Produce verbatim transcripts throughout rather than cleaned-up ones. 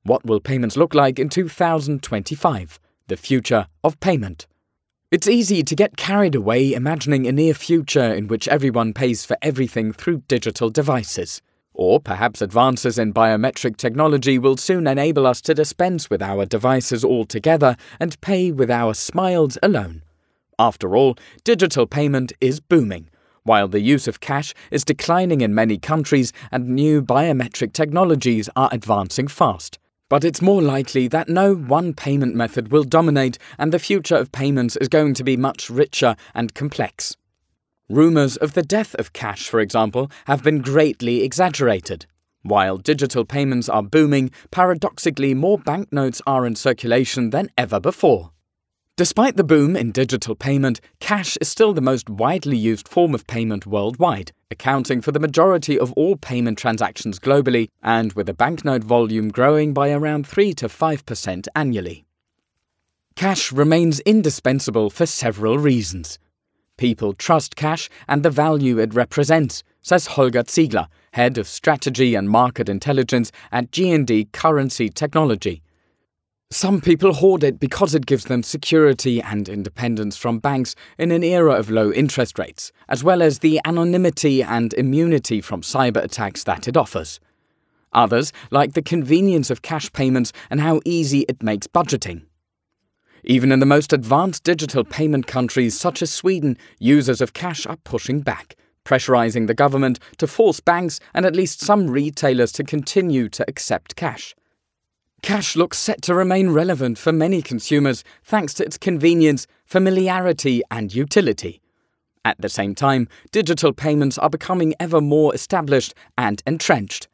What will payments look like in two thousand twenty-five? The future of payment. It's easy to get carried away imagining a near future in which everyone pays for everything through digital devices. Or perhaps advances in biometric technology will soon enable us to dispense with our devices altogether and pay with our smiles alone. After all, digital payment is booming, while the use of cash is declining in many countries and new biometric technologies are advancing fast. But it's more likely that no one payment method will dominate, and the future of payments is going to be much richer and complex. Rumours of the death of cash, for example, have been greatly exaggerated. While digital payments are booming, paradoxically more banknotes are in circulation than ever before. Despite the boom in digital payment, cash is still the most widely used form of payment worldwide, accounting for the majority of all payment transactions globally, and with a banknote volume growing by around three to five percent annually. Cash remains indispensable for several reasons. People trust cash and the value it represents, says Holger Ziegler, head of strategy and market intelligence at G and D Currency Technology. Some people hoard it because it gives them security and independence from banks in an era of low interest rates, as well as the anonymity and immunity from cyber attacks that it offers. Others like the convenience of cash payments and how easy it makes budgeting. Even in the most advanced digital payment countries such as Sweden, users of cash are pushing back, pressurizing the government to force banks and at least some retailers to continue to accept cash. Cash looks set to remain relevant for many consumers thanks to its convenience, familiarity and utility. At the same time, digital payments are becoming ever more established and entrenched.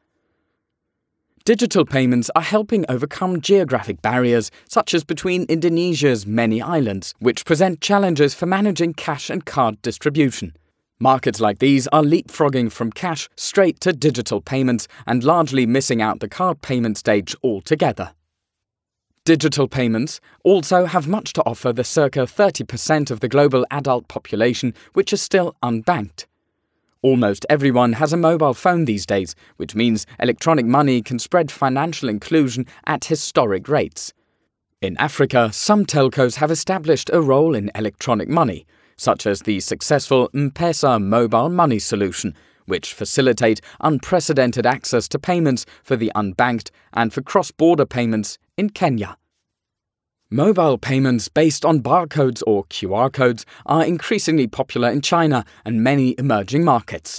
Digital payments are helping overcome geographic barriers, such as between Indonesia's many islands, which present challenges for managing cash and card distribution. Markets like these are leapfrogging from cash straight to digital payments and largely missing out the card payment stage altogether. Digital payments also have much to offer the circa thirty percent of the global adult population which is still unbanked. Almost everyone has a mobile phone these days, which means electronic money can spread financial inclusion at historic rates. In Africa, some telcos have established a role in electronic money, such as the successful M-Pesa mobile money solution, which facilitate unprecedented access to payments for the unbanked and for cross-border payments in Kenya. Mobile payments based on barcodes or Q R codes are increasingly popular in China and many emerging markets.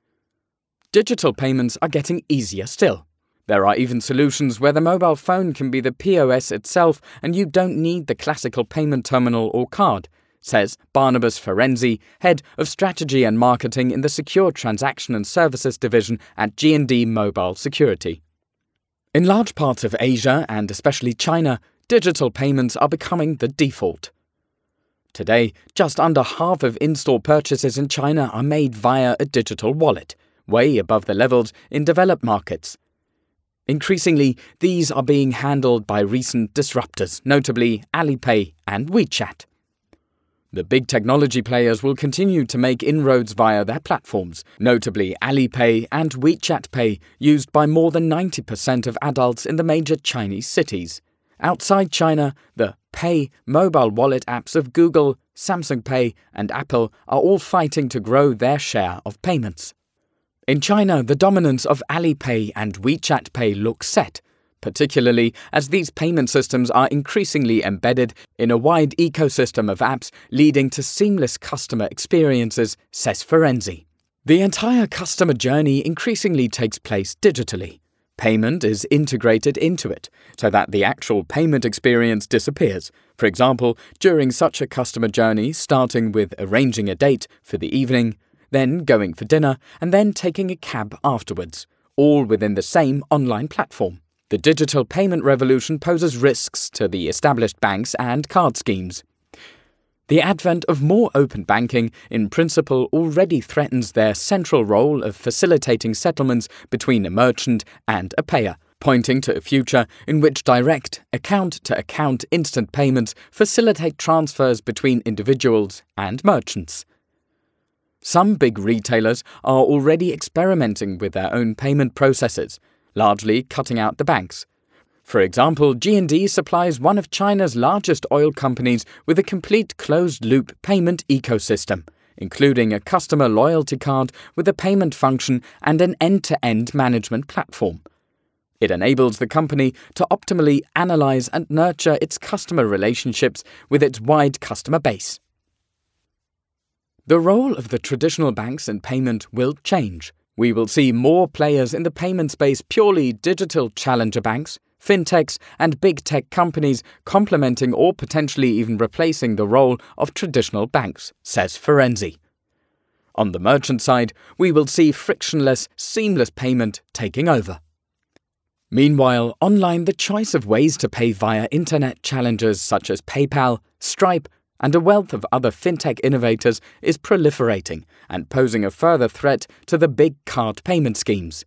Digital payments are getting easier still. There are even solutions where the mobile phone can be the P O S itself and you don't need the classical payment terminal or card, says Barnabas Ferenzi, head of strategy and marketing in the Secure Transaction and Services division at G and D Mobile Security. In large parts of Asia and especially China, digital payments are becoming the default. Today, just under half of in-store purchases in China are made via a digital wallet, way above the levels in developed markets. Increasingly, these are being handled by recent disruptors, notably Alipay and WeChat. The big technology players will continue to make inroads via their platforms, notably Alipay and WeChat Pay, used by more than ninety percent of adults in the major Chinese cities. Outside China, the Pay mobile wallet apps of Google, Samsung Pay and Apple are all fighting to grow their share of payments. In China, the dominance of Alipay and WeChat Pay looks set, particularly as these payment systems are increasingly embedded in a wide ecosystem of apps leading to seamless customer experiences, says Ferenzi. The entire customer journey increasingly takes place digitally. Payment is integrated into it, so that the actual payment experience disappears. For example, during such a customer journey, starting with arranging a date for the evening, then going for dinner, and then taking a cab afterwards, all within the same online platform. The digital payment revolution poses risks to the established banks and card schemes. The advent of more open banking, in principle, already threatens their central role of facilitating settlements between a merchant and a payer, pointing to a future in which direct, account-to-account instant payments facilitate transfers between individuals and merchants. Some big retailers are already experimenting with their own payment processes, largely cutting out the banks. For example, G and D supplies one of China's largest oil companies with a complete closed-loop payment ecosystem, including a customer loyalty card with a payment function and an end-to-end management platform. It enables the company to optimally analyze and nurture its customer relationships with its wide customer base. The role of the traditional banks in payment will change. We will see more players in the payment space, purely digital challenger banks, fintechs and big tech companies complementing or potentially even replacing the role of traditional banks, says Ferenczi. On the merchant side, we will see frictionless, seamless payment taking over. Meanwhile, online, the choice of ways to pay via internet challengers such as PayPal, Stripe, and a wealth of other fintech innovators is proliferating and posing a further threat to the big card payment schemes.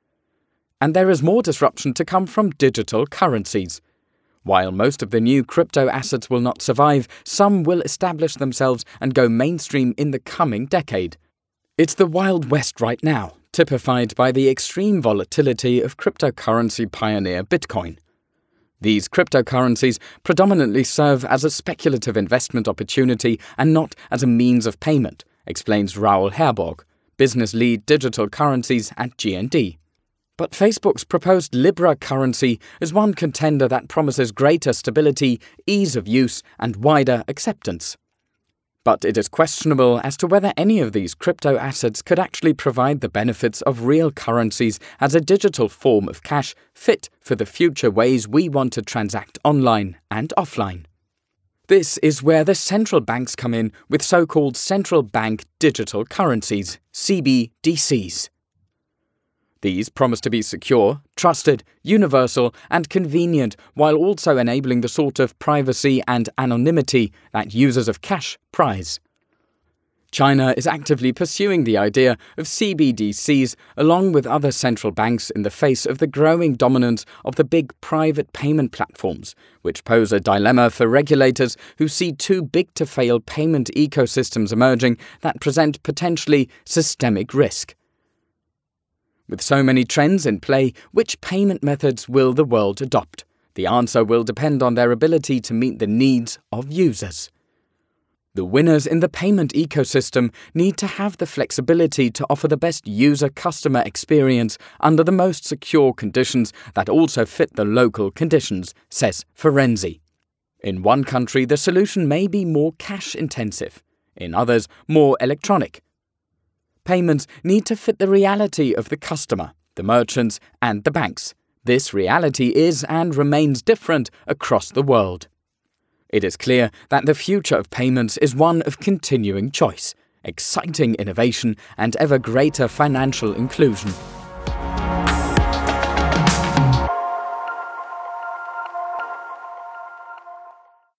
And there is more disruption to come from digital currencies. While most of the new crypto assets will not survive, some will establish themselves and go mainstream in the coming decade. It's the Wild West right now, typified by the extreme volatility of cryptocurrency pioneer Bitcoin. These cryptocurrencies predominantly serve as a speculative investment opportunity and not as a means of payment, explains Raoul Herborg, business lead digital currencies at G and D. But Facebook's proposed Libra currency is one contender that promises greater stability, ease of use, and wider acceptance. But it is questionable as to whether any of these crypto assets could actually provide the benefits of real currencies as a digital form of cash fit for the future ways we want to transact online and offline. This is where the central banks come in with so-called central bank digital currencies, C B D Cs. These promise to be secure, trusted, universal, and convenient, while also enabling the sort of privacy and anonymity that users of cash prize. China is actively pursuing the idea of C B D Cs along with other central banks in the face of the growing dominance of the big private payment platforms, which pose a dilemma for regulators who see too big-to-fail payment ecosystems emerging that present potentially systemic risk. With so many trends in play, which payment methods will the world adopt? The answer will depend on their ability to meet the needs of users. The winners in the payment ecosystem need to have the flexibility to offer the best user-customer experience under the most secure conditions that also fit the local conditions, says Ferenczi. In one country, the solution may be more cash-intensive. In others, more electronic. Payments need to fit the reality of the customer, the merchants, and the banks. This reality is and remains different across the world. It is clear that the future of payments is one of continuing choice, exciting innovation, and ever greater financial inclusion.